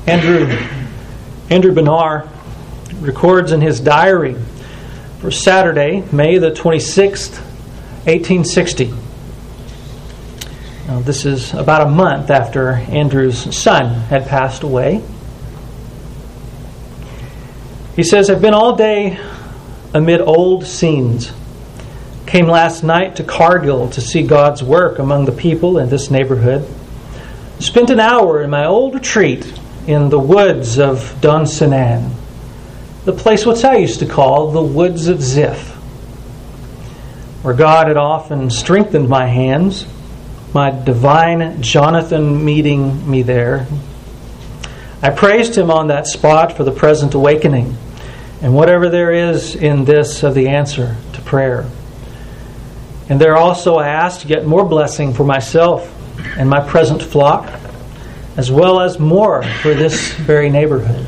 Andrew Bonar records in his diary for Saturday, May the 26th, 1860. Now, this is about a month after Andrew's son had passed away. He says, "I've been all day amid old scenes. Came last night to Cargill to see God's work among the people in this neighborhood. Spent an hour in my old retreat in the woods of Dunsinane, the place which I used to call the Woods of Ziph, where God had often strengthened my hands, my divine Jonathan meeting me there. I praised him on that spot for the present awakening, and whatever there is in this of the answer to prayer. And there also I asked to get more blessing for myself and my present flock, as well as more for this very neighborhood."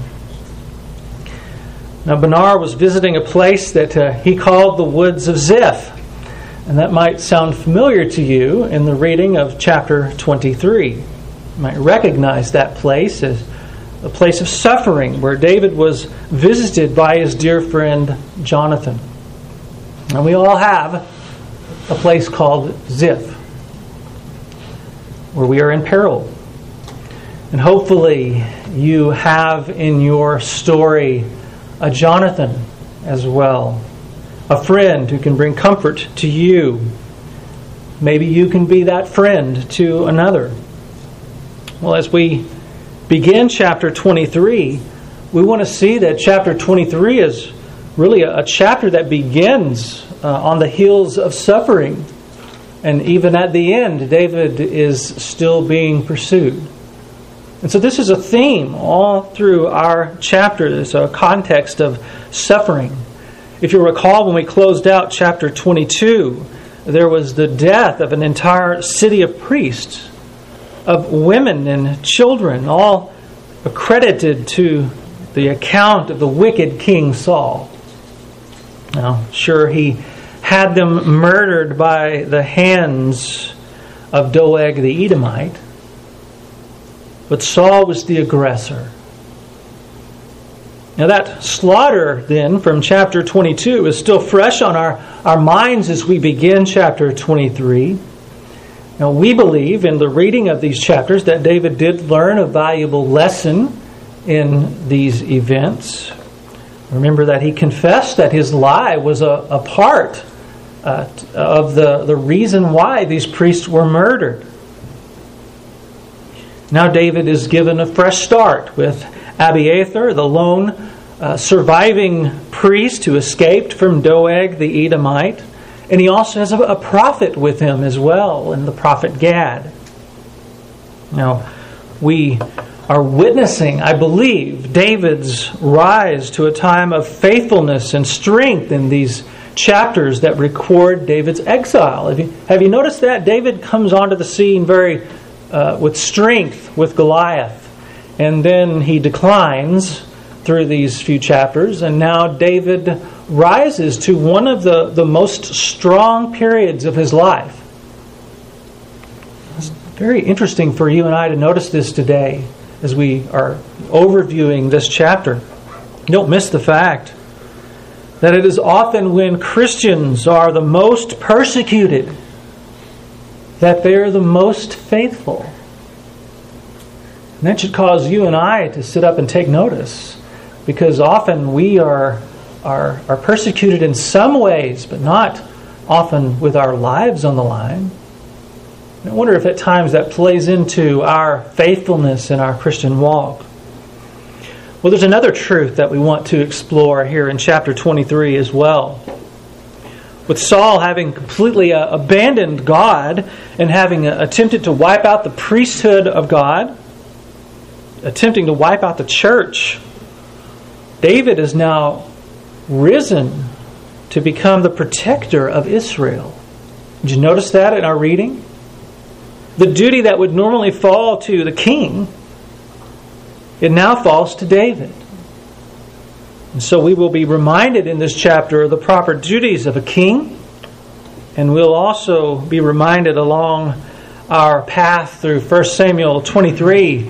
Now, Bonar was visiting a place that he called the Woods of Ziph, and that might sound familiar to you in the reading of chapter 23. You might recognize that place as a place of suffering where David was visited by his dear friend Jonathan. And we all have a place called Ziph, where we are in peril. And hopefully you have in your story a Jonathan as well, a friend who can bring comfort to you. Maybe you can be that friend to another. Well, as we begin chapter 23, we want to see that chapter 23 is really a chapter that begins on the heels of suffering. And even at the end, David is still being pursued. And so this is a theme all through our chapter. There's a context of suffering. If you recall, when we closed out chapter 22, there was the death of an entire city of priests, of women and children, all accredited to the account of the wicked King Saul. Now, sure, he had them murdered by the hands of Doeg the Edomite, but Saul was the aggressor. Now that slaughter then from chapter 22 is still fresh on our minds as we begin chapter 23. Now we believe in the reading of these chapters that David did learn a valuable lesson in these events. Remember that he confessed that his lie was a part of the reason why these priests were murdered. Now David is given a fresh start with Abiathar, the lone surviving priest who escaped from Doeg the Edomite. And he also has a prophet with him as well, and the prophet Gad. Now, we are witnessing, I believe, David's rise to a time of faithfulness and strength in these chapters that record David's exile. Have you noticed that? David comes onto the scene with strength with Goliath, and then he declines through these few chapters, and now David rises to one of the most strong periods of his life. It's very interesting for you and I to notice this today as we are overviewing this chapter. Don't miss the fact that it is often when Christians are the most persecuted that they are the most faithful. And that should cause you and I to sit up and take notice, because often we are persecuted in some ways, but not often with our lives on the line. I wonder if at times that plays into our faithfulness in our Christian walk. Well, there's another truth that we want to explore here in chapter 23 as well. With Saul having completely abandoned God and having attempted to wipe out the priesthood of God, attempting to wipe out the church, David is now risen to become the protector of Israel. Did you notice that in our reading? The duty that would normally fall to the king, it now falls to David. And so we will be reminded in this chapter of the proper duties of a king, and we'll also be reminded along our path through 1 Samuel 23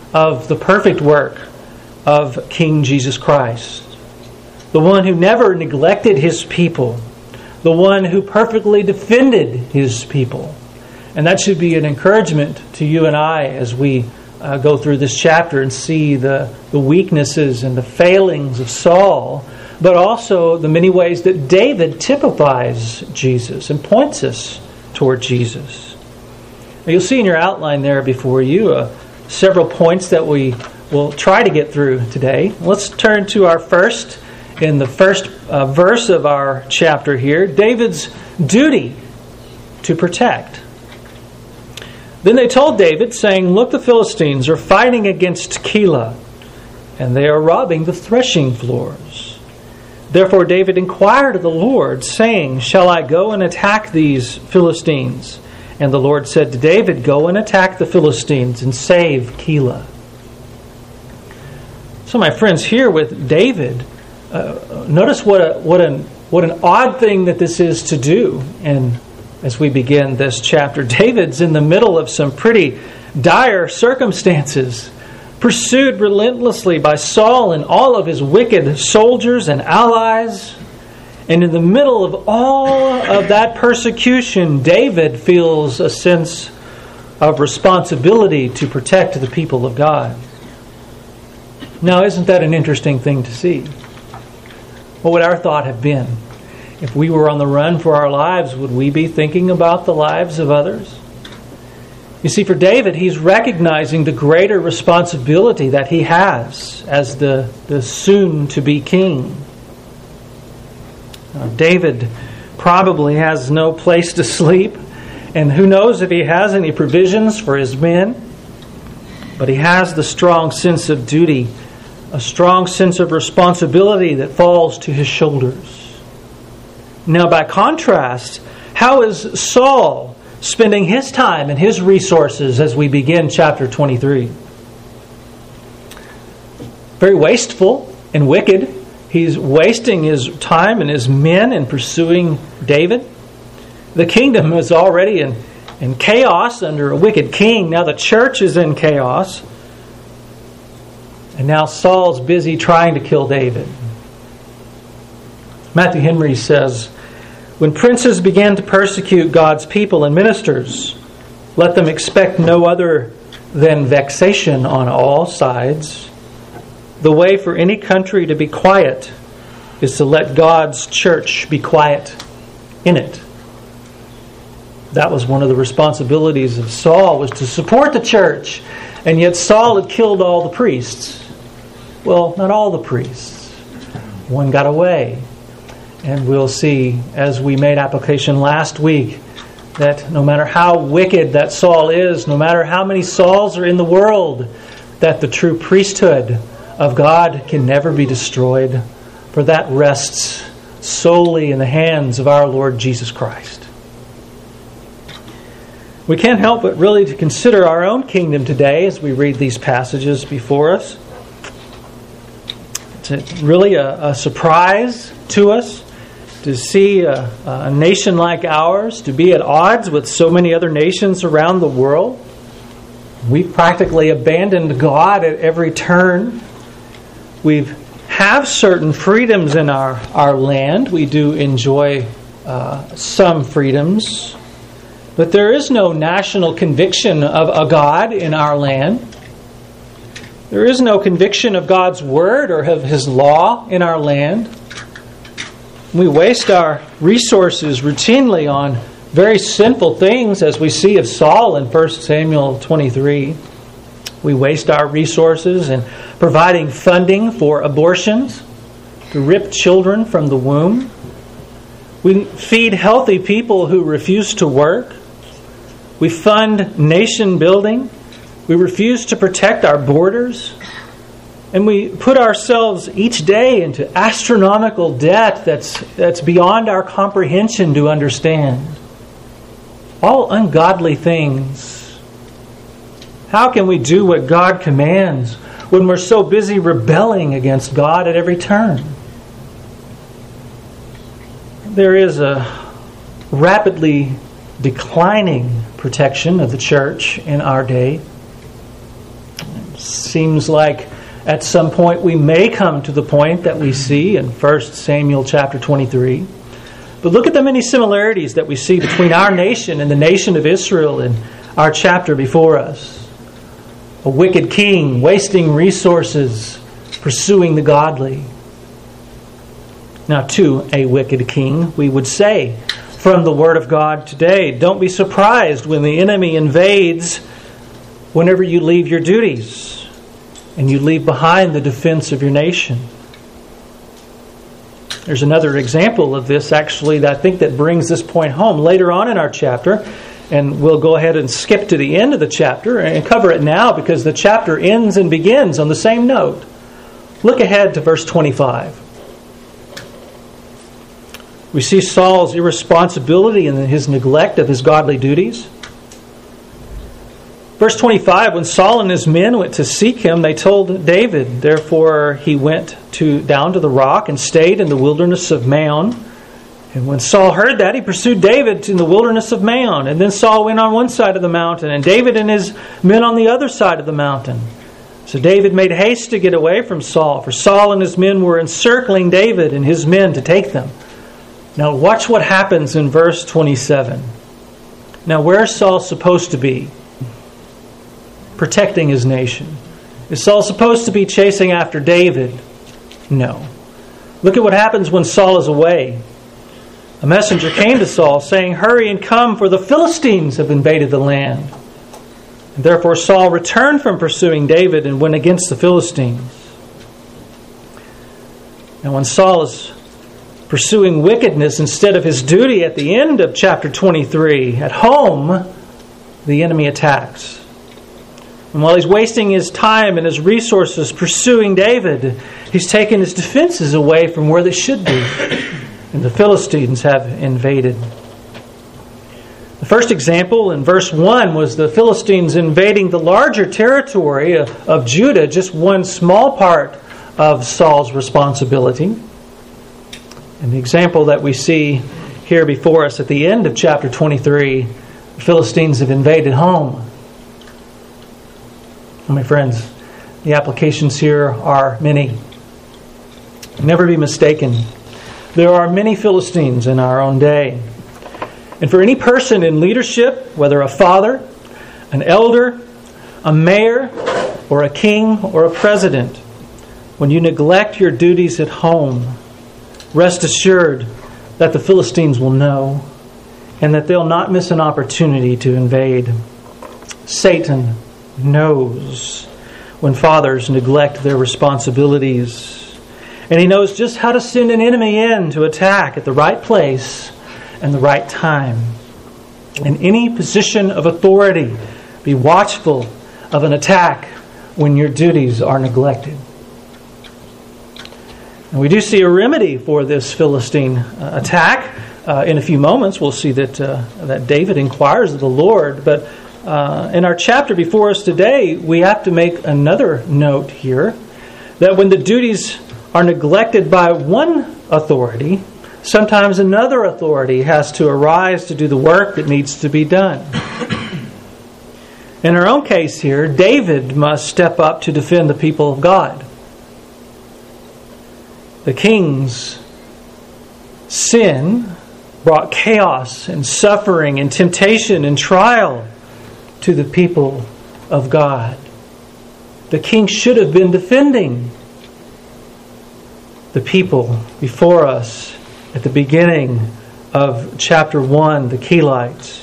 of the perfect work of King Jesus Christ. The one who never neglected His people. The one who perfectly defended His people. And that should be an encouragement to you and I as we go through this chapter and see the weaknesses and the failings of Saul, but also the many ways that David typifies Jesus and points us toward Jesus. Now, you'll see in your outline there before you several points that we will try to get through today. Let's turn to our first, in the first verse of our chapter here, David's duty to protect. Then they told David, saying, "Look, the Philistines are fighting against Keilah, and they are robbing the threshing floors." Therefore David inquired of the Lord, saying, "Shall I go and attack these Philistines?" And the Lord said to David, "Go and attack the Philistines and save Keilah." So, my friends, here with David, notice what an odd thing that this is to do. And as we begin this chapter, David's in the middle of some pretty dire circumstances, pursued relentlessly by Saul and all of his wicked soldiers and allies. And in the middle of all of that persecution, David feels a sense of responsibility to protect the people of God. Now, isn't that an interesting thing to see? What would our thought have been? If we were on the run for our lives, would we be thinking about the lives of others? You see, for David, he's recognizing the greater responsibility that he has as the soon-to-be king. David probably has no place to sleep, and who knows if he has any provisions for his men. But he has the strong sense of duty, a strong sense of responsibility that falls to his shoulders. Now, by contrast, how is Saul spending his time and his resources as we begin chapter 23? Very wasteful and wicked. He's wasting his time and his men in pursuing David. The kingdom is already in chaos under a wicked king. Now the church is in chaos. And now Saul's busy trying to kill David. Matthew Henry says, "When princes begin to persecute God's people and ministers, let them expect no other than vexation on all sides. The way for any country to be quiet is to let God's church be quiet in it." That was one of the responsibilities of Saul, was to support the church. And yet Saul had killed all the priests. Well, not all the priests. One got away. And we'll see, as we made application last week, that no matter how wicked that Saul is, no matter how many Sauls are in the world, that the true priesthood of God can never be destroyed, for that rests solely in the hands of our Lord Jesus Christ. We can't help but really to consider our own kingdom today as we read these passages before us. It's really a surprise to us to see a nation like ours to be at odds with so many other nations around the world. We've practically abandoned God at every turn. We have certain freedoms in our land. We do enjoy some freedoms. But there is no national conviction of a God in our land. There is no conviction of God's Word or of His law in our land. We waste our resources routinely on very sinful things, as we see of Saul in 1 Samuel 23. We waste our resources in providing funding for abortions, to rip children from the womb. We feed healthy people who refuse to work. We fund nation building. We refuse to protect our borders. And we put ourselves each day into astronomical debt that's beyond our comprehension to understand. All ungodly things. How can we do what God commands when we're so busy rebelling against God at every turn? There is a rapidly declining protection of the church in our day. Seems like at some point we may come to the point that we see in 1 Samuel chapter 23. But look at the many similarities that we see between our nation and the nation of Israel in our chapter before us. A wicked king wasting resources, pursuing the godly. Now, to a wicked king, we would say from the Word of God today, don't be surprised when the enemy invades whenever you leave your duties and you leave behind the defense of your nation. There's another example of this, actually, that I think that brings this point home later on in our chapter. And we'll go ahead and skip to the end of the chapter and cover it now because the chapter ends and begins on the same note. Look ahead to verse 25. We see Saul's irresponsibility and his neglect of his godly duties. Verse 25, when Saul and his men went to seek him, they told David. Therefore he went down to the rock and stayed in the wilderness of Maon. And when Saul heard that, he pursued David in the wilderness of Maon. And then Saul went on one side of the mountain, and David and his men on the other side of the mountain. So David made haste to get away from Saul, for Saul and his men were encircling David and his men to take them. Now watch what happens in verse 27. Now where is Saul supposed to be? Protecting his nation. Is Saul supposed to be chasing after David? No. Look at what happens when Saul is away. A messenger came to Saul saying, "Hurry and come, for the Philistines have invaded the land." And therefore Saul returned from pursuing David and went against the Philistines. And when Saul is pursuing wickedness instead of his duty at the end of chapter 23, at home, the enemy attacks. And while he's wasting his time and his resources pursuing David, he's taken his defenses away from where they should be. And the Philistines have invaded. The first example in verse 1 was the Philistines invading the larger territory of Judah, just one small part of Saul's responsibility. And the example that we see here before us at the end of chapter 23, the Philistines have invaded home. My friends, the applications here are many. Never be mistaken. There are many Philistines in our own day. And for any person in leadership, whether a father, an elder, a mayor, or a king, or a president, when you neglect your duties at home, rest assured that the Philistines will know and that they'll not miss an opportunity to invade. Satan knows when fathers neglect their responsibilities. And he knows just how to send an enemy in to attack at the right place and the right time. In any position of authority, be watchful of an attack when your duties are neglected. And we do see a remedy for this Philistine attack. In a few moments, we'll see that David inquires of the Lord. But in our chapter before us today, we have to make another note here, that when the duties are neglected by one authority, sometimes another authority has to arise to do the work that needs to be done. In our own case here, David must step up to defend the people of God. The king's sin brought chaos and suffering and temptation and trial to the people of God. The king should have been defending the people before us at the beginning of chapter 1, the Kelites.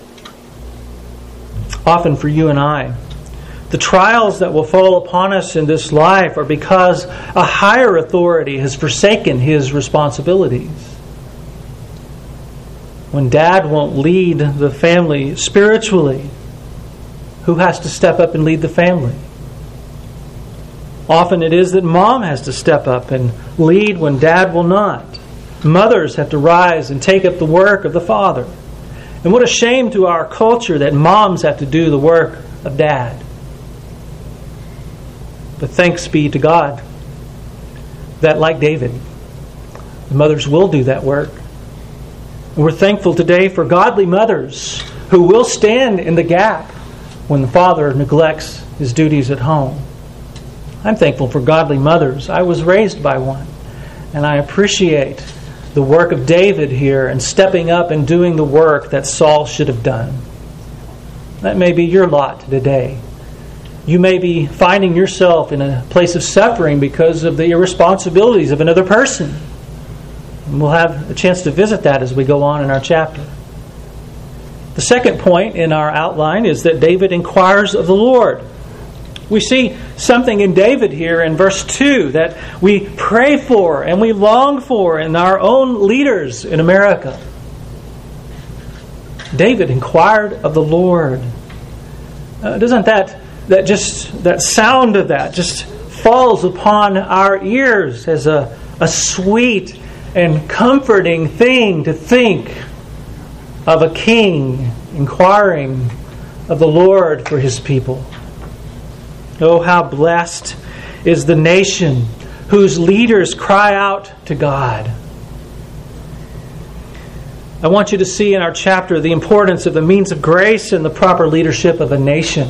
Often for you and I, the trials that will fall upon us in this life are because a higher authority has forsaken his responsibilities. When dad won't lead the family spiritually, who has to step up and lead the family? Often it is that mom has to step up and lead when dad will not. Mothers have to rise and take up the work of the father. And what a shame to our culture that moms have to do the work of dad. But thanks be to God that, like David, the mothers will do that work. And we're thankful today for godly mothers who will stand in the gap when the father neglects his duties at home. I'm thankful for godly mothers. I was raised by one, and I appreciate the work of David here and stepping up and doing the work that Saul should have done. That may be your lot today. You may be finding yourself in a place of suffering because of the irresponsibilities of another person. And we'll have a chance to visit that as we go on in our chapter. The second point in our outline is that David inquires of the Lord. We see something in David here in verse 2 that we pray for and we long for in our own leaders in America. David inquired of the Lord. Doesn't that sound of that just falls upon our ears as a sweet and comforting thing to think of a king inquiring of the Lord for his people. Oh, how blessed is the nation whose leaders cry out to God. I want you to see in our chapter the importance of the means of grace and the proper leadership of a nation.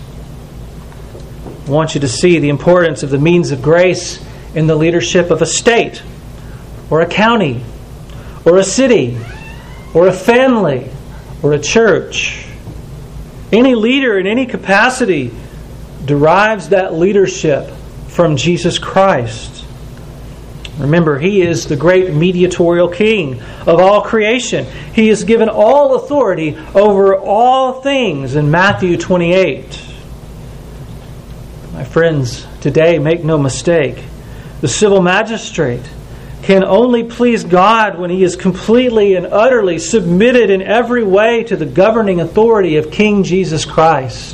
I want you to see the importance of the means of grace in the leadership of a state, or a county, or a city, or a family, or a church. Any leader in any capacity derives that leadership from Jesus Christ. Remember, He is the great mediatorial King of all creation. He is given all authority over all things in Matthew 28. My friends, today, make no mistake, the civil magistrate can only please God when he is completely and utterly submitted in every way to the governing authority of King Jesus Christ.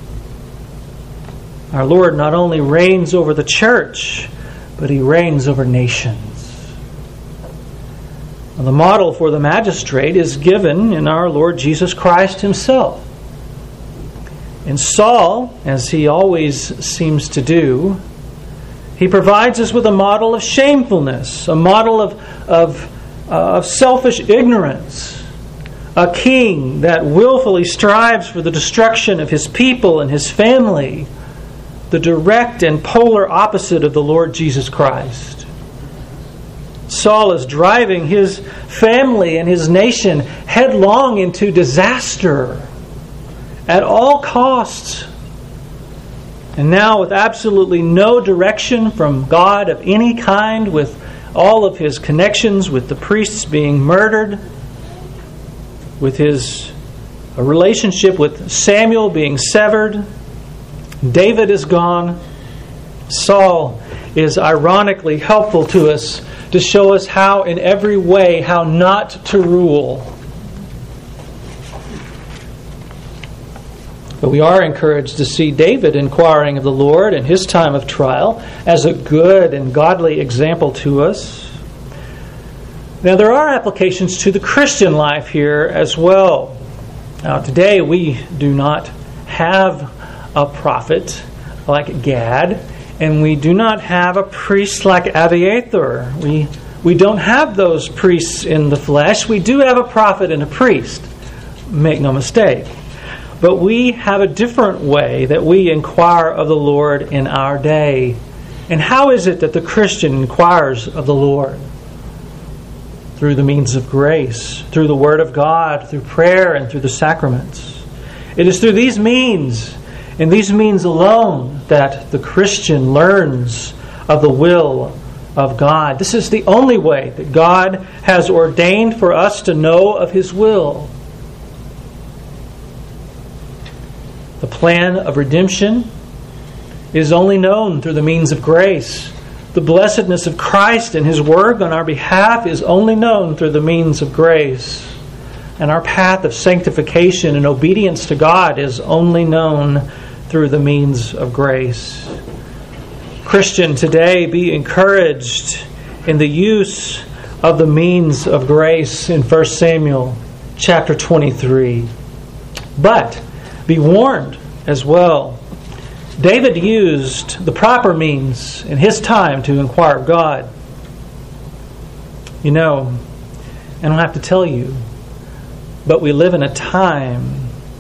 Our Lord not only reigns over the church, but He reigns over nations. The model for the magistrate is given in our Lord Jesus Christ Himself. And Saul, as he always seems to do, he provides us with a model of shamefulness, a model of selfish ignorance, a king that willfully strives for the destruction of his people and his family, the direct and polar opposite of the Lord Jesus Christ. Saul is driving his family and his nation headlong into disaster at all costs. And now, with absolutely no direction from God of any kind, with all of his connections with the priests being murdered, with his relationship with Samuel being severed, David is gone. Saul is ironically helpful to us to show us how, in every way, how not to rule. But we are encouraged to see David inquiring of the Lord in his time of trial as a good and godly example to us. Now, there are applications to the Christian life here as well. Now, today we do not have a prophet like Gad, and we do not have a priest like Abiathar. We don't have those priests in the flesh. We do have a prophet and a priest. Make no mistake. But we have a different way that we inquire of the Lord in our day. And how is it that the Christian inquires of the Lord? Through the means of grace, through the Word of God, through prayer, and through the sacraments. It is through these means, and these means alone, that the Christian learns of the will of God. This is the only way that God has ordained for us to know of His will. The plan of redemption is only known through the means of grace. The blessedness of Christ and His work on our behalf is only known through the means of grace. And our path of sanctification and obedience to God is only known through the means of grace. Christian, today be encouraged in the use of the means of grace in 1 Samuel chapter 23. But be warned as well. David used the proper means in his time to inquire of God. You know, I don't have to tell you, but we live in a time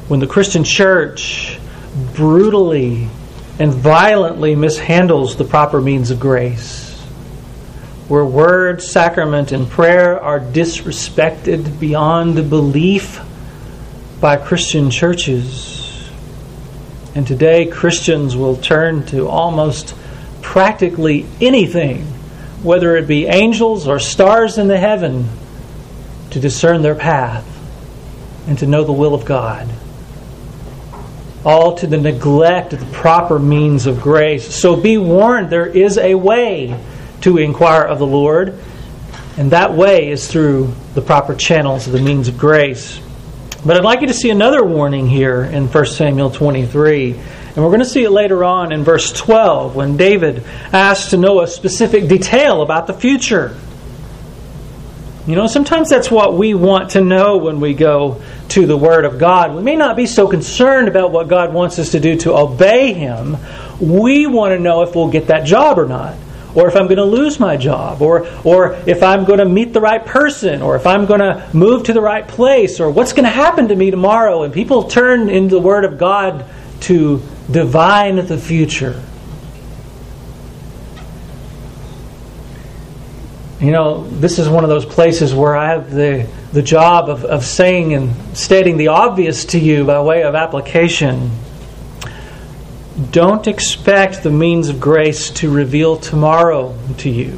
when the Christian church brutally and violently mishandles the proper means of grace, where word, sacrament, and prayer are disrespected beyond belief by Christian churches. And today Christians will turn to almost practically anything, whether it be angels or stars in the heaven, to discern their path and to know the will of God. All to the neglect of the proper means of grace. So be warned, there is a way to inquire of the Lord, and that way is through the proper channels of the means of grace. But I'd like you to see another warning here in 1 Samuel 23. And we're going to see it later on in verse 12 when David asks to know a specific detail about the future. You know, sometimes that's what we want to know when we go to the Word of God. We may not be so concerned about what God wants us to do to obey Him. We want to know if we'll get that job or not, or if I'm going to lose my job, or if I'm going to meet the right person, or if I'm going to move to the right place, or what's going to happen to me tomorrow. And people turn into the Word of God to divine the future. You know, this is one of those places where I have the job of saying and stating the obvious to you by way of application. Don't expect the means of grace to reveal tomorrow to you.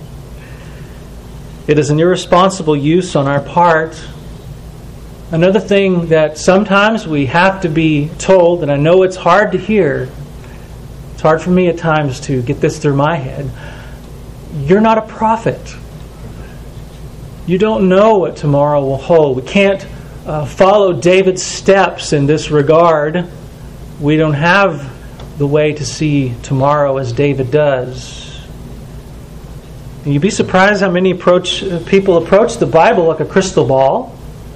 It is an irresponsible use on our part. Another thing that sometimes we have to be told, and I know it's hard to hear, it's hard for me at times to get this through my head. You're not a prophet. You don't know what tomorrow will hold. We can't follow David's steps in this regard. We don't have the way to see tomorrow as David does. And you'd be surprised how many people approach the Bible like a crystal ball.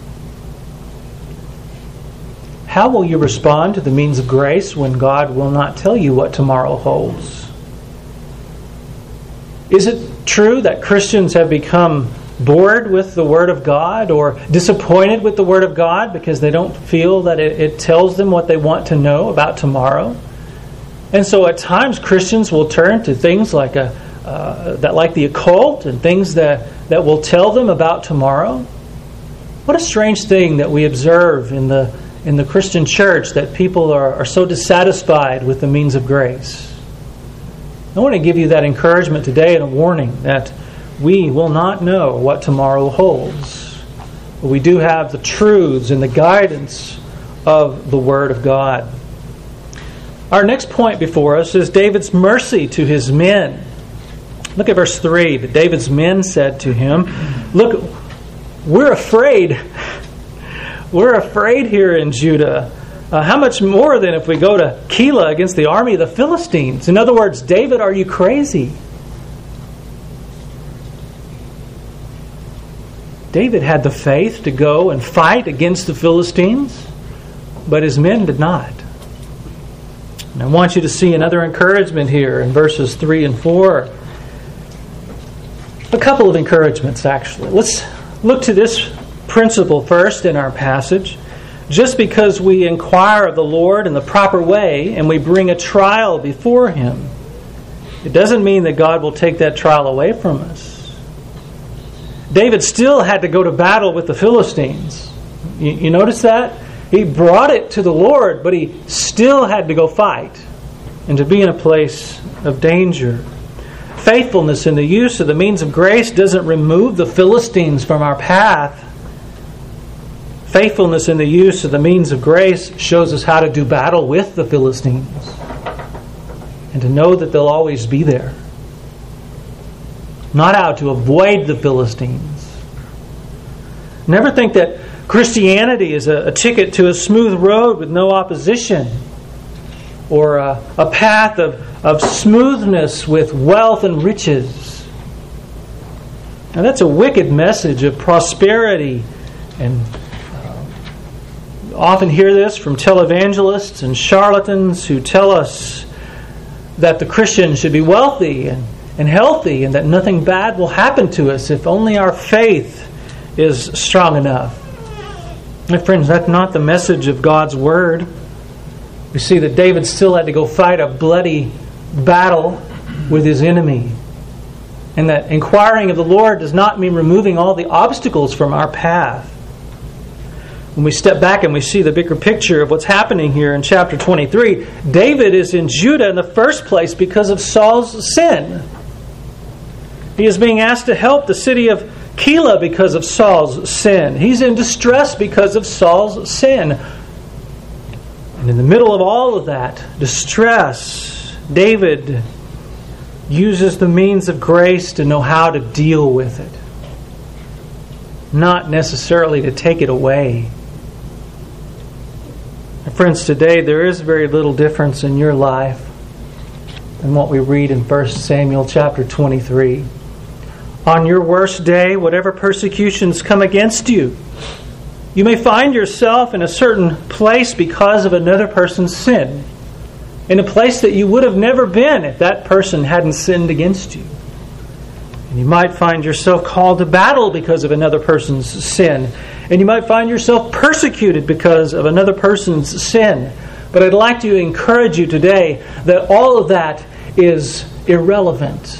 How will you respond to the means of grace when God will not tell you what tomorrow holds? Is it true that Christians have become bored with the Word of God or disappointed with the Word of God because they don't feel that it tells them what they want to know about tomorrow? And so at times Christians will turn to things like the occult and things that will tell them about tomorrow. What a strange thing that we observe in the Christian church, that people are so dissatisfied with the means of grace. I want to give you that encouragement today and a warning that we will not know what tomorrow holds. But we do have the truths and the guidance of the Word of God. Our next point before us is David's mercy to his men. Look at verse 3. But David's men said to him, "Look, we're afraid. We're afraid here in Judah. How much more than if we go to Keilah against the army of the Philistines?" In other words, David, are you crazy? David had the faith to go and fight against the Philistines, but his men did not. And I want you to see another encouragement here in verses 3 and 4. A couple of encouragements, actually. Let's look to this principle first in our passage. Just because we inquire of the Lord in the proper way and we bring a trial before Him, it doesn't mean that God will take that trial away from us. David still had to go to battle with the Philistines. You notice that? He brought it to the Lord, but he still had to go fight and to be in a place of danger. Faithfulness in the use of the means of grace doesn't remove the Philistines from our path. Faithfulness in the use of the means of grace shows us how to do battle with the Philistines and to know that they'll always be there. Not how to avoid the Philistines. Never think that Christianity is a ticket to a smooth road with no opposition, or a path of smoothness with wealth and riches. Now that's a wicked message of prosperity, and often hear this from televangelists and charlatans who tell us that the Christian should be wealthy and healthy and that nothing bad will happen to us if only our faith is strong enough. My friends, that's not the message of God's Word. We see that David still had to go fight a bloody battle with his enemy. And that inquiring of the Lord does not mean removing all the obstacles from our path. When we step back and we see the bigger picture of what's happening here in chapter 23, David is in Judah in the first place because of Saul's sin. He is being asked to help the city of Keilah because of Saul's sin. He's in distress because of Saul's sin. And in the middle of all of that distress, David uses the means of grace to know how to deal with it, not necessarily to take it away. And friends, today there is very little difference in your life than what we read in 1 Samuel chapter 23. On your worst day, whatever persecutions come against you, you may find yourself in a certain place because of another person's sin, in a place that you would have never been if that person hadn't sinned against you. And you might find yourself called to battle because of another person's sin. And you might find yourself persecuted because of another person's sin. But I'd like to encourage you today that all of that is irrelevant.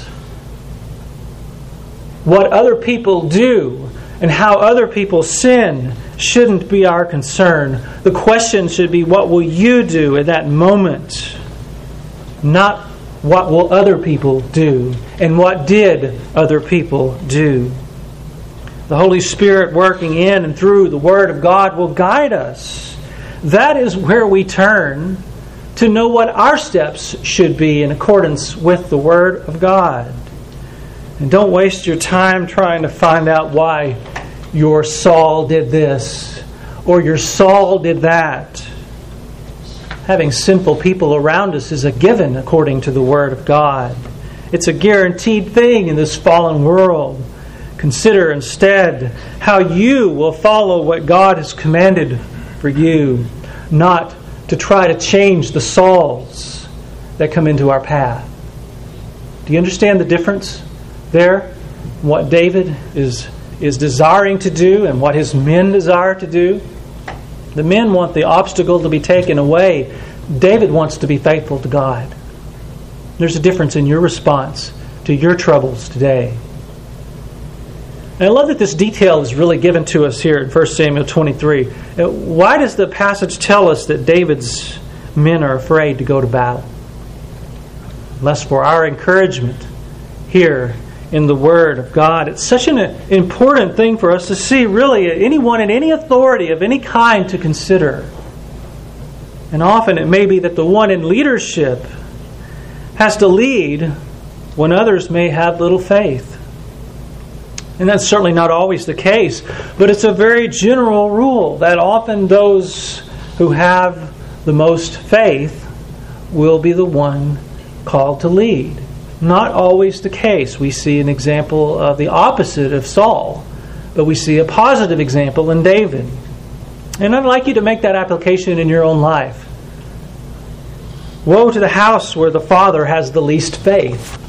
What other people do and how other people sin shouldn't be our concern. The question should be, what will you do at that moment? Not what will other people do, and what did other people do. The Holy Spirit working in and through the Word of God will guide us. That is where we turn to know what our steps should be in accordance with the Word of God. And don't waste your time trying to find out why your Saul did this or your Saul did that. Having sinful people around us is a given according to the Word of God. It's a guaranteed thing in this fallen world. Consider instead how you will follow what God has commanded for you, not to try to change the Sauls that come into our path. Do you understand the difference there? What David is desiring to do and what his men desire to do? The men want the obstacle to be taken away. David wants to be faithful to God. There's a difference in your response to your troubles today. And I love that this detail is really given to us here in 1 Samuel 23. Why does the passage tell us that David's men are afraid to go to battle? Unless for our encouragement here in the Word of God. It's such an important thing for us to see, really, anyone in any authority of any kind to consider. And often it may be that the one in leadership has to lead when others may have little faith. And that's certainly not always the case, but it's a very general rule that often those who have the most faith will be the one called to lead. Not always the case. We see an example of the opposite of Saul, but we see a positive example in David. And I'd like you to make that application in your own life. Woe to the house where the father has the least faith.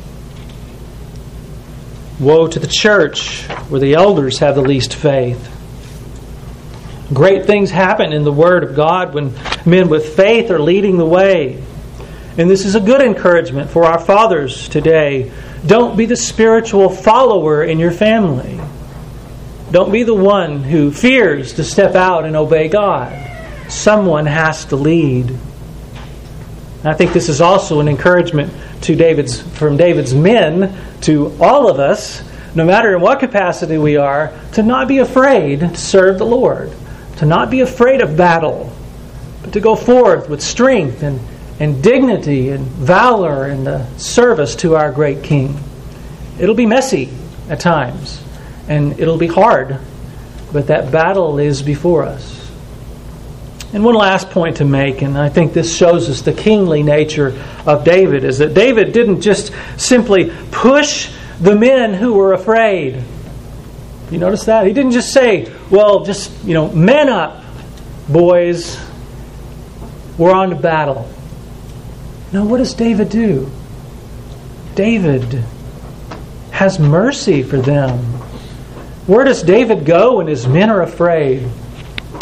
Woe to the church where the elders have the least faith. Great things happen in the Word of God when men with faith are leading the way. And this is a good encouragement for our fathers today. Don't be the spiritual follower in your family. Don't be the one who fears to step out and obey God. Someone has to lead. And I think this is also an encouragement from David's men to all of us, no matter in what capacity we are, to not be afraid to serve the Lord, to not be afraid of battle, but to go forth with strength and dignity and valor in the service to our great King. It'll be messy at times, and it'll be hard, but that battle is before us. And one last point to make, and I think this shows us the kingly nature of David, is that David didn't just simply push the men who were afraid. You notice that? He didn't just say, well, just, man up, boys. We're on to battle. No, what does David do? David has mercy for them. Where does David go when his men are afraid?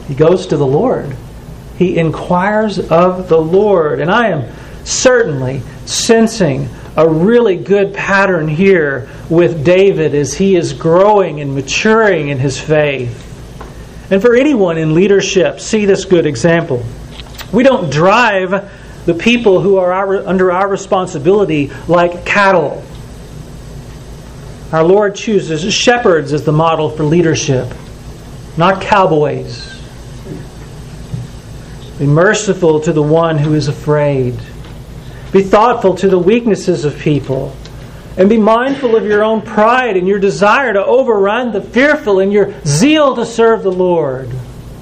He goes to the Lord. He inquires of the Lord. And I am certainly sensing a really good pattern here with David as he is growing and maturing in his faith. And for anyone in leadership, see this good example. We don't drive the people who are under our responsibility like cattle. Our Lord chooses shepherds as the model for leadership, not cowboys. Be merciful to the one who is afraid. Be thoughtful to the weaknesses of people. And be mindful of your own pride and your desire to overrun the fearful and your zeal to serve the Lord.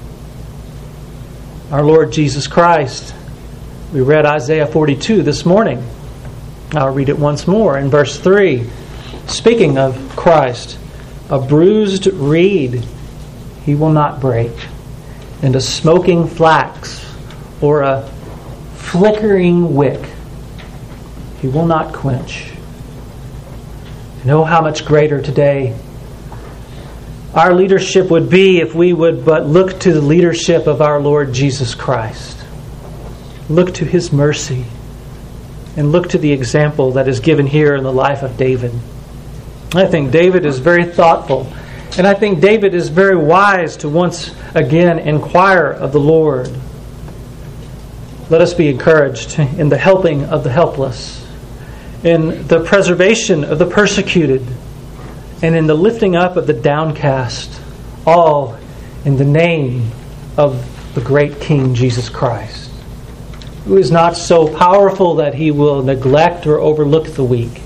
Our Lord Jesus Christ. We read Isaiah 42 this morning. I'll read it once more in verse 3. Speaking of Christ, a bruised reed He will not break, and a smoking flax or a flickering wick He will not quench. You know how much greater today our leadership would be if we would but look to the leadership of our Lord Jesus Christ. Look to His mercy and look to the example that is given here in the life of David. I think David is very thoughtful, and I think David is very wise to once again inquire of the Lord. Let us be encouraged in the helping of the helpless, in the preservation of the persecuted, and in the lifting up of the downcast, all in the name of the great King Jesus Christ, who is not so powerful that He will neglect or overlook the weak.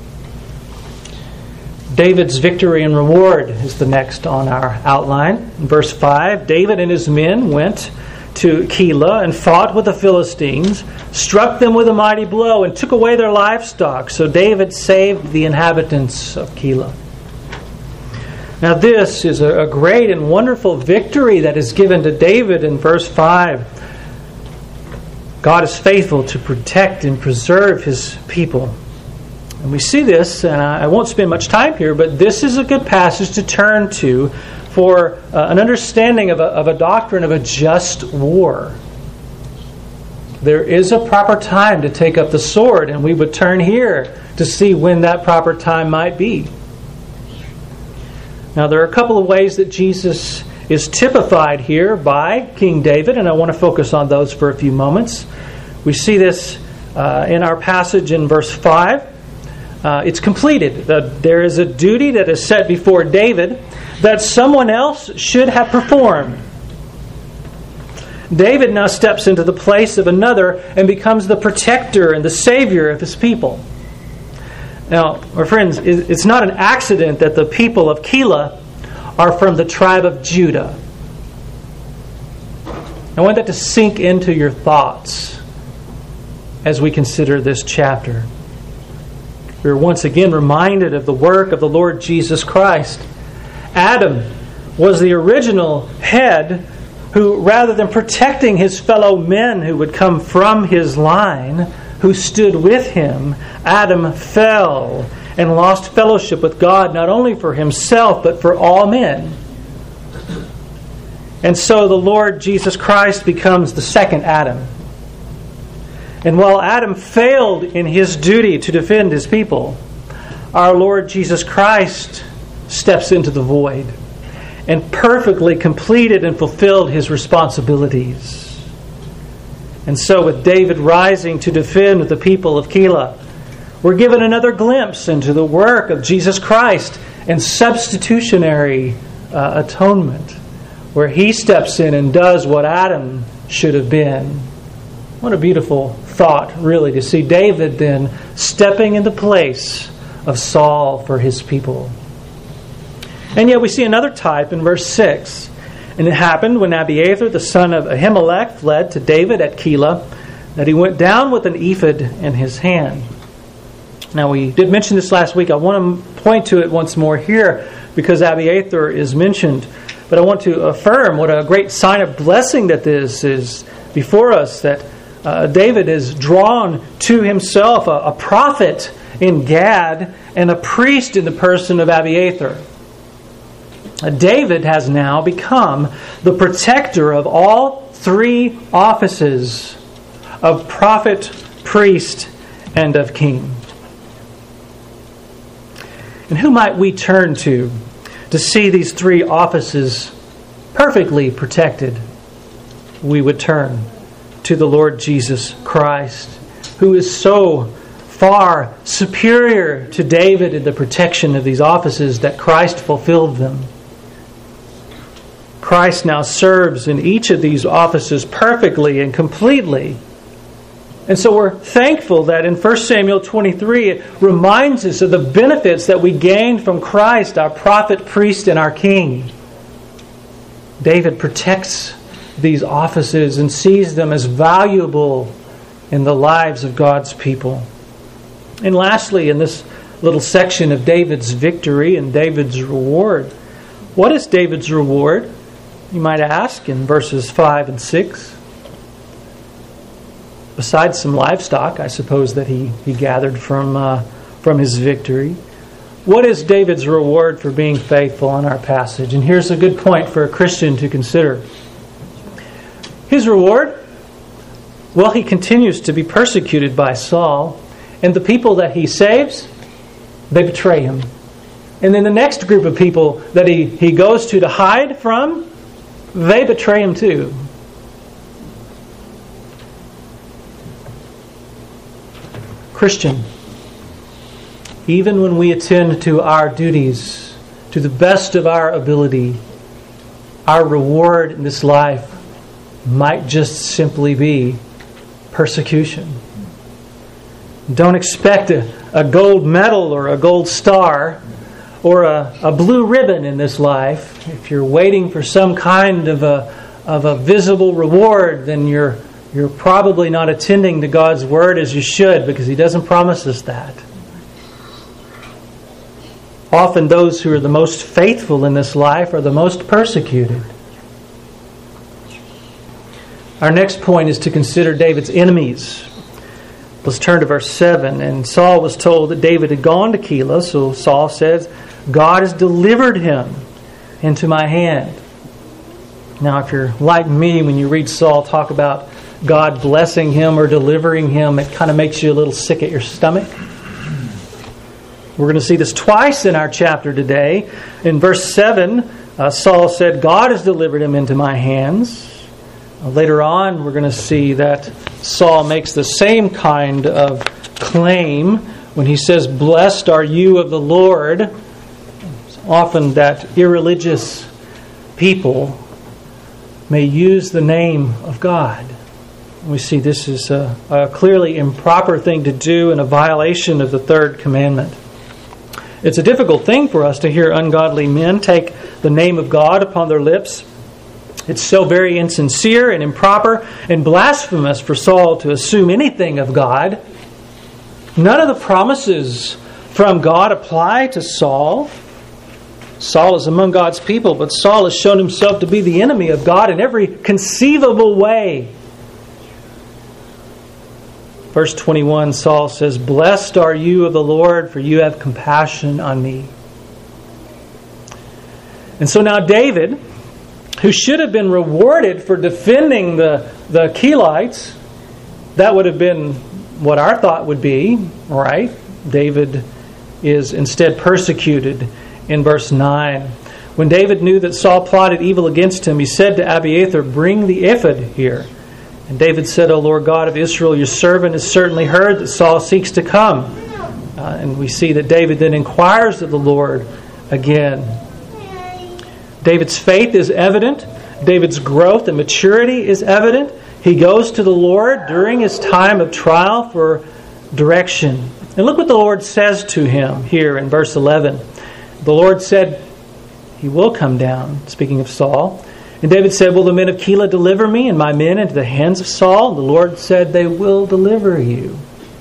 David's victory and reward is the next on our outline. In verse 5, David and his men went to Keilah and fought with the Philistines, struck them with a mighty blow, and took away their livestock. So David saved the inhabitants of Keilah. Now this is a great and wonderful victory that is given to David in verse 5. God is faithful to protect and preserve His people. And we see this, and I won't spend much time here, but this is a good passage to turn to for an understanding of a doctrine of a just war. There is a proper time to take up the sword, and we would turn here to see when that proper time might be. Now, there are a couple of ways that Jesus is typified here by King David, and I want to focus on those for a few moments. We see this in our passage in verse 5. It's completed. There is a duty that is set before David that someone else should have performed. David now steps into the place of another and becomes the protector and the savior of his people. Now, my friends, it's not an accident that the people of Keilah are from the tribe of Judah. I want that to sink into your thoughts as we consider this chapter. We're once again reminded of the work of the Lord Jesus Christ. Adam was the original head who, rather than protecting his fellow men who would come from his line, who stood with him, Adam fell and lost fellowship with God, not only for himself, but for all men. And so the Lord Jesus Christ becomes the second Adam. And while Adam failed in his duty to defend his people, our Lord Jesus Christ steps into the void and perfectly completed and fulfilled His responsibilities. And so with David rising to defend the people of Keilah, we're given another glimpse into the work of Jesus Christ and substitutionary atonement, where He steps in and does what Adam should have been. What a beautiful thought, really, to see David then stepping in the place of Saul for his people. And yet we see another type in verse 6. And it happened when Abiathar, the son of Ahimelech, fled to David at Keilah, that he went down with an ephod in his hand. Now, we did mention this last week. I want to point to it once more here because Abiathar is mentioned. But I want to affirm what a great sign of blessing that this is before us, that David is drawn to himself a prophet in Gad and a priest in the person of Abiathar. David has now become the protector of all three offices of prophet, priest, and of king. And who might we turn to see these three offices perfectly protected? We would turn to the Lord Jesus Christ, who is so far superior to David in the protection of these offices that Christ fulfilled them. Christ now serves in each of these offices perfectly and completely. And so we're thankful that in 1 Samuel 23 it reminds us of the benefits that we gained from Christ, our prophet, priest, and our king. David protects these offices and sees them as valuable in the lives of God's people. And lastly, in this little section of David's victory and David's reward, what is David's reward? You might ask in verses 5 and 6. Besides some livestock, I suppose, that he gathered from his victory. What is David's reward for being faithful in our passage? And here's a good point for a Christian to consider. His reward? Well, he continues to be persecuted by Saul, and the people that he saves, they betray him. And then the next group of people that he goes to hide from, they betray him too. Christian, even when we attend to our duties to the best of our ability, our reward in this life might just simply be persecution. Don't expect a gold medal or a gold star or a blue ribbon in this life. If you're waiting for some kind of a visible reward, then you're probably not attending to God's Word as you should, because He doesn't promise us that. Often those who are the most faithful in this life are the most persecuted. Our next point is to consider David's enemies. Let's turn to verse 7. And Saul was told that David had gone to Keilah, so Saul says, God has delivered him into my hand. Now, if you're like me, when you read Saul talk about God blessing him or delivering him, it kind of makes you a little sick at your stomach. We're going to see this twice in our chapter today. In verse 7, Saul said, God has delivered him into my hands. Later on, we're going to see that Saul makes the same kind of claim when he says, blessed are you of the Lord. It's often that irreligious people may use the name of God. We see this is a clearly improper thing to do and a violation of the third commandment. It's a difficult thing for us to hear ungodly men take the name of God upon their lips. It's so very insincere and improper and blasphemous for Saul to assume anything of God. None of the promises from God apply to Saul. Saul is among God's people, but Saul has shown himself to be the enemy of God in every conceivable way. Verse 21, Saul says, blessed are you of the Lord, for you have compassion on me. And so now David, who should have been rewarded for defending the Keilites, that would have been what our thought would be, right? David is instead persecuted in verse 9. When David knew that Saul plotted evil against him, he said to Abiathar, bring the ephod here. And David said, O Lord God of Israel, your servant has certainly heard that Saul seeks to come. And we see that David then inquires of the Lord again. David's faith is evident. David's growth and maturity is evident. He goes to the Lord during his time of trial for direction. And look what the Lord says to him here in verse 11. The Lord said, he will come down, speaking of Saul. And David said, will the men of Keilah deliver me and my men into the hands of Saul? And the Lord said, they will deliver you.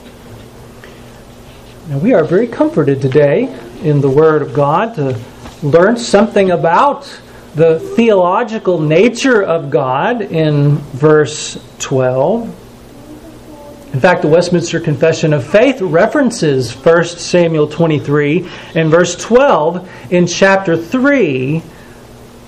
Now we are very comforted today in the Word of God to learn something about the theological nature of God in verse 12. In fact, the Westminster Confession of Faith references 1 Samuel 23 and verse 12 in chapter 3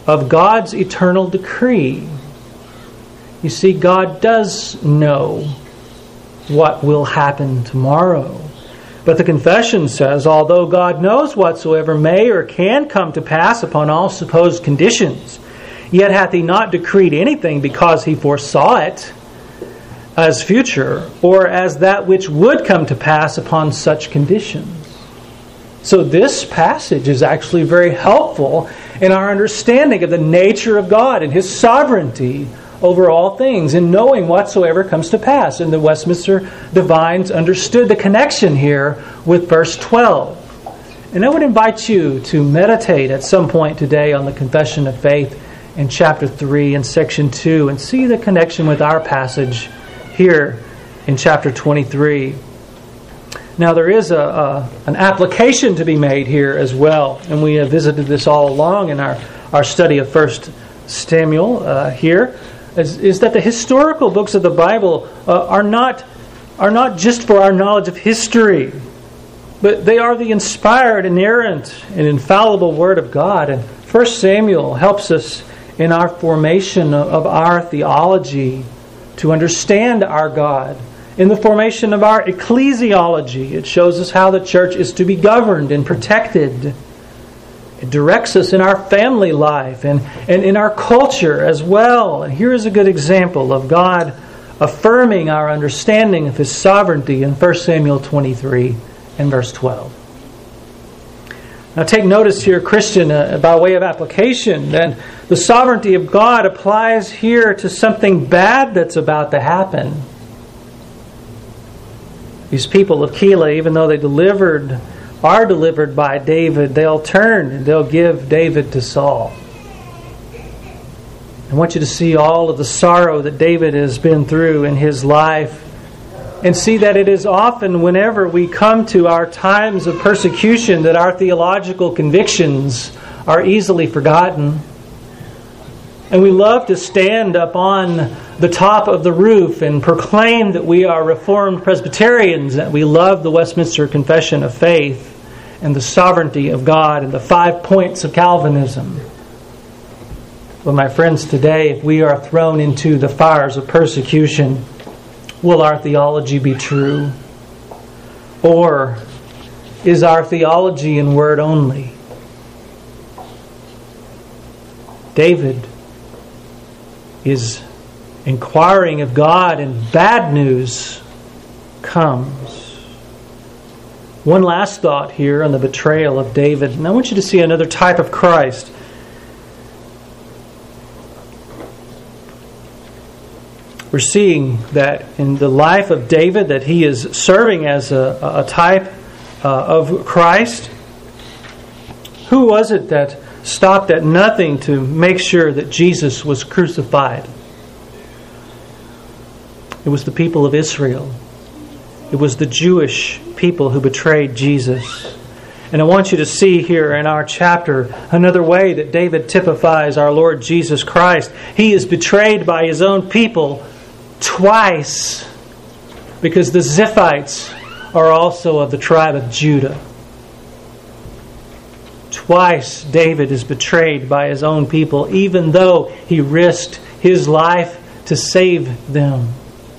of God's eternal decree. You see, God does know what will happen tomorrow. But the confession says, although God knows whatsoever may or can come to pass upon all supposed conditions, yet hath He not decreed anything because He foresaw it as future, or as that which would come to pass upon such conditions. So this passage is actually very helpful in our understanding of the nature of God and His sovereignty over all things, in knowing whatsoever comes to pass. And the Westminster Divines understood the connection here with verse 12. And I would invite you to meditate at some point today on the Confession of Faith in chapter 3 and section 2 and see the connection with our passage here in chapter 23. Now there is an application to be made here as well, and we have visited this all along in our study of 1 Samuel here, is that the historical books of the Bible are not just for our knowledge of history, but they are the inspired, inerrant, and infallible Word of God. And 1 Samuel helps us in our formation of our theology to understand our God. In the formation of our ecclesiology, it shows us how the church is to be governed and protected. It directs us in our family life and in our culture as well. And here is a good example of God affirming our understanding of His sovereignty in 1 Samuel 23 and verse 12. Now take notice here, Christian, by way of application, that the sovereignty of God applies here to something bad that's about to happen. These people of Keilah, even though they are delivered by David, they'll turn and they'll give David to Saul. I want you to see all of the sorrow that David has been through in his life, and see that it is often whenever we come to our times of persecution that our theological convictions are easily forgotten. And we love to stand up on the top of the roof and proclaim that we are Reformed Presbyterians, that we love the Westminster Confession of Faith and the sovereignty of God and the 5 points of Calvinism. But my friends, today, if we are thrown into the fires of persecution, will our theology be true? Or is our theology in word only? David is inquiring of God, and bad news comes. One last thought here on the betrayal of David. And I want you to see another type of Christ. We're seeing that in the life of David, that he is serving as a type of Christ. Who was it that stopped at nothing to make sure that Jesus was crucified? It was the people of Israel. It was the Jewish people who betrayed Jesus. And I want you to see here in our chapter another way that David typifies our Lord Jesus Christ. He is betrayed by his own people twice, because the Ziphites are also of the tribe of Judah. Twice David is betrayed by his own people, even though he risked his life to save them.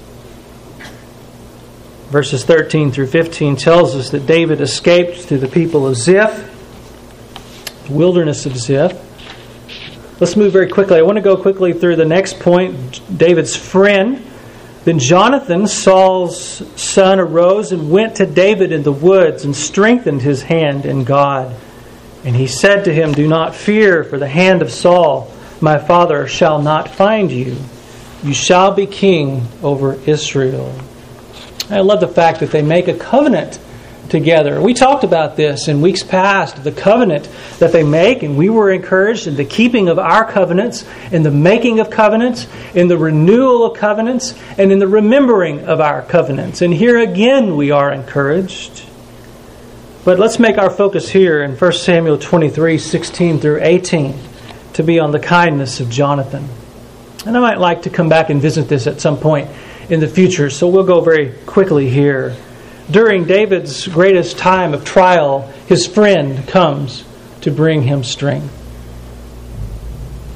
Verses 13 through 15 tells us that David escaped to the people of Ziph, the wilderness of Ziph. Let's move very quickly. I want to go quickly through the next point, David's friend. Then Jonathan, Saul's son, arose and went to David in the woods and strengthened his hand in God. And he said to him, "Do not fear, for the hand of Saul, my father, shall not find you. You shall be king over Israel." I love the fact that they make a covenant together. We talked about this in weeks past, the covenant that they make, and we were encouraged in the keeping of our covenants, in the making of covenants, in the renewal of covenants, and in the remembering of our covenants. And here again we are encouraged. But let's make our focus here in 1 Samuel 23, 16 through 18, to be on the kindness of Jonathan. And I might like to come back and visit this at some point in the future, so we'll go very quickly here. During David's greatest time of trial, his friend comes to bring him strength.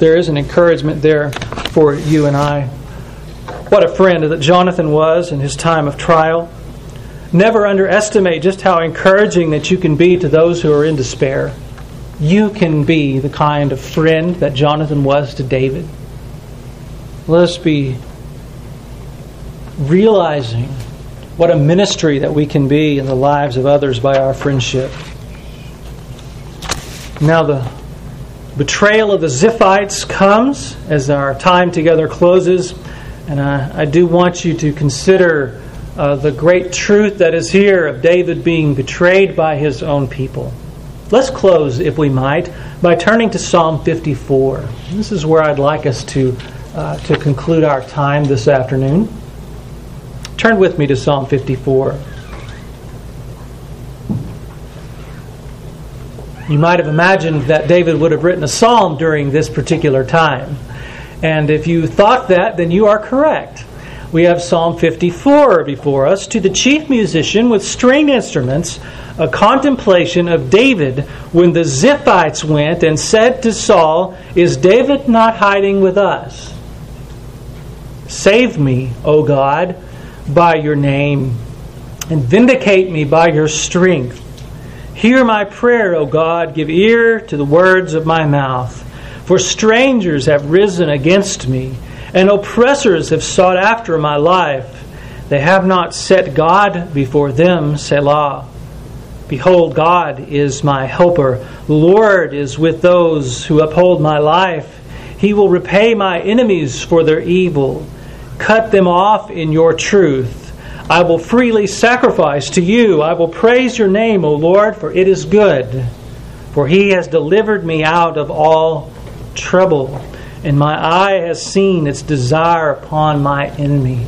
there is an encouragement there for you and I. What a friend that Jonathan was in his time of trial. Never underestimate just how encouraging that you can be to those who are in despair. You can be the kind of friend that Jonathan was to David. Let us be realizing what a ministry that we can be in the lives of others by our friendship. Now the betrayal of the Ziphites comes as our time together closes. And I do want you to consider the great truth that is here of David being betrayed by his own people. Let's close, if we might, by turning to Psalm 54. This is where I'd like us to conclude our time this afternoon. Turn with me to Psalm 54. You might have imagined that David would have written a psalm during this particular time. And if you thought that, then you are correct. We have Psalm 54 before us. To the chief musician with stringed instruments, a contemplation of David when the Ziphites went and said to Saul, "Is David not hiding with us? Save me, O God, by your name, and vindicate me by your strength. Hear my prayer, O God, give ear to the words of my mouth. For strangers have risen against me, and oppressors have sought after my life. They have not set God before them, Selah. Behold, God is my helper. The Lord is with those who uphold my life. He will repay my enemies for their evil. Cut them off in your truth. I will freely sacrifice to you. I will praise your name, O Lord, for it is good. For he has delivered me out of all trouble, and my eye has seen its desire upon my enemies."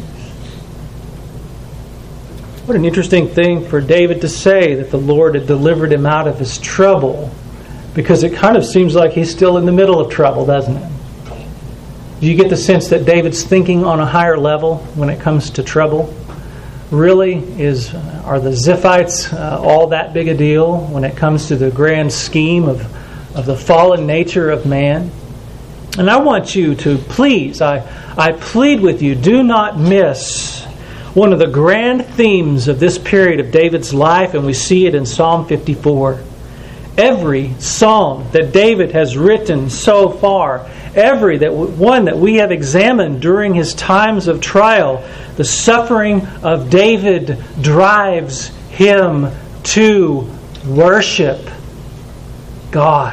What an interesting thing for David to say, that the Lord had delivered him out of his trouble, because it kind of seems like he's still in the middle of trouble, doesn't it? Do you get the sense that David's thinking on a higher level when it comes to trouble? Really, are the Ziphites all that big a deal when it comes to the grand scheme of the fallen nature of man? And I want you to please, I plead with you, do not miss one of the grand themes of this period of David's life, and we see it in Psalm 54. Every psalm that David has written so far, every one that we have examined during his times of trial, the suffering of David drives him to worship God.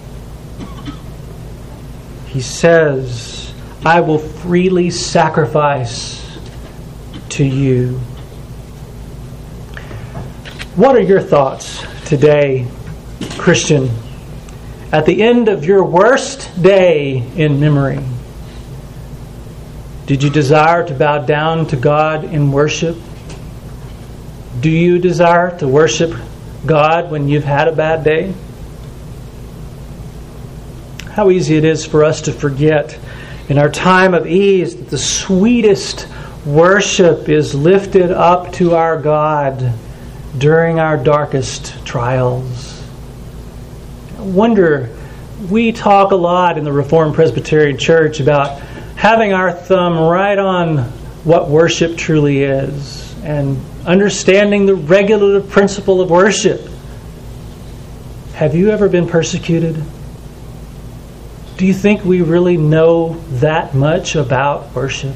He says, "I will freely sacrifice to you." What are your thoughts today, Christian, at the end of your worst day in memory? Did you desire to bow down to God in worship? Do you desire to worship God when you've had a bad day? How easy it is for us to forget in our time of ease that the sweetest worship is lifted up to our God during our darkest trials. I wonder, we talk a lot in the Reformed Presbyterian Church about having our thumb right on what worship truly is and understanding the regulative principle of worship. Have you ever been persecuted? Do you think we really know that much about worship?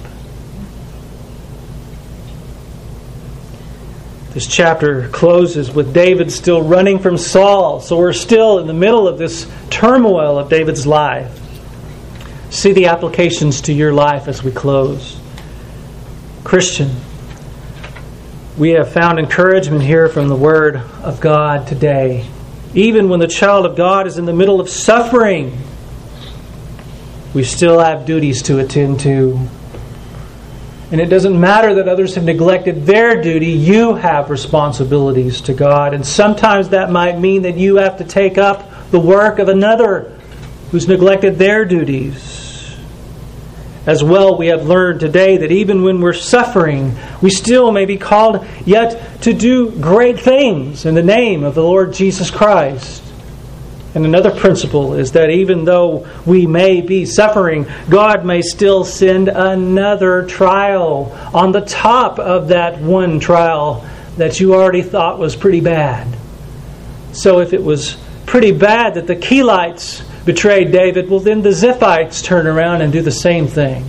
This chapter closes with David still running from Saul, so we're still in the middle of this turmoil of David's life. See the applications to your life as we close. Christian, we have found encouragement here from the Word of God today. Even when the child of God is in the middle of suffering, we still have duties to attend to. And it doesn't matter that others have neglected their duty. You have responsibilities to God. And sometimes that might mean that you have to take up the work of another who's neglected their duties. As well, we have learned today that even when we're suffering, we still may be called yet to do great things in the name of the Lord Jesus Christ. And another principle is that even though we may be suffering, God may still send another trial on the top of that one trial that you already thought was pretty bad. So if it was pretty bad that the Keites betrayed David, well then the Ziphites turn around and do the same thing.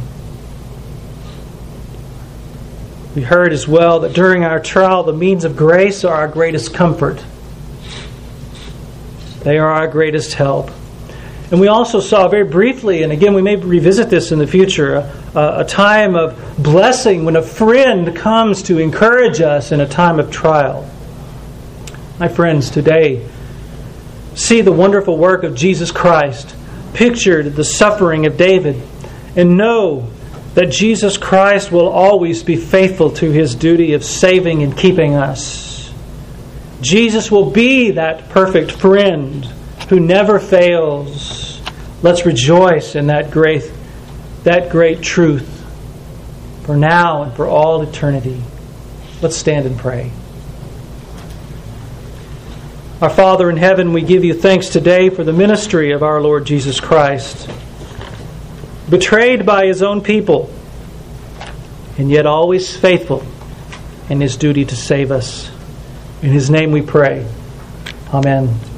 We heard as well that during our trial, the means of grace are our greatest comfort. They are our greatest help. And we also saw very briefly, and again we may revisit this in the future, a time of blessing when a friend comes to encourage us in a time of trial. My friends, today, see the wonderful work of Jesus Christ, pictured the suffering of David, and know that Jesus Christ will always be faithful to His duty of saving and keeping us. Jesus will be that perfect friend who never fails. Let's rejoice in that great truth for now and for all eternity. Let's stand and pray. Our Father in heaven, we give you thanks today for the ministry of our Lord Jesus Christ, betrayed by His own people, and yet always faithful in His duty to save us. In His name we pray. Amen.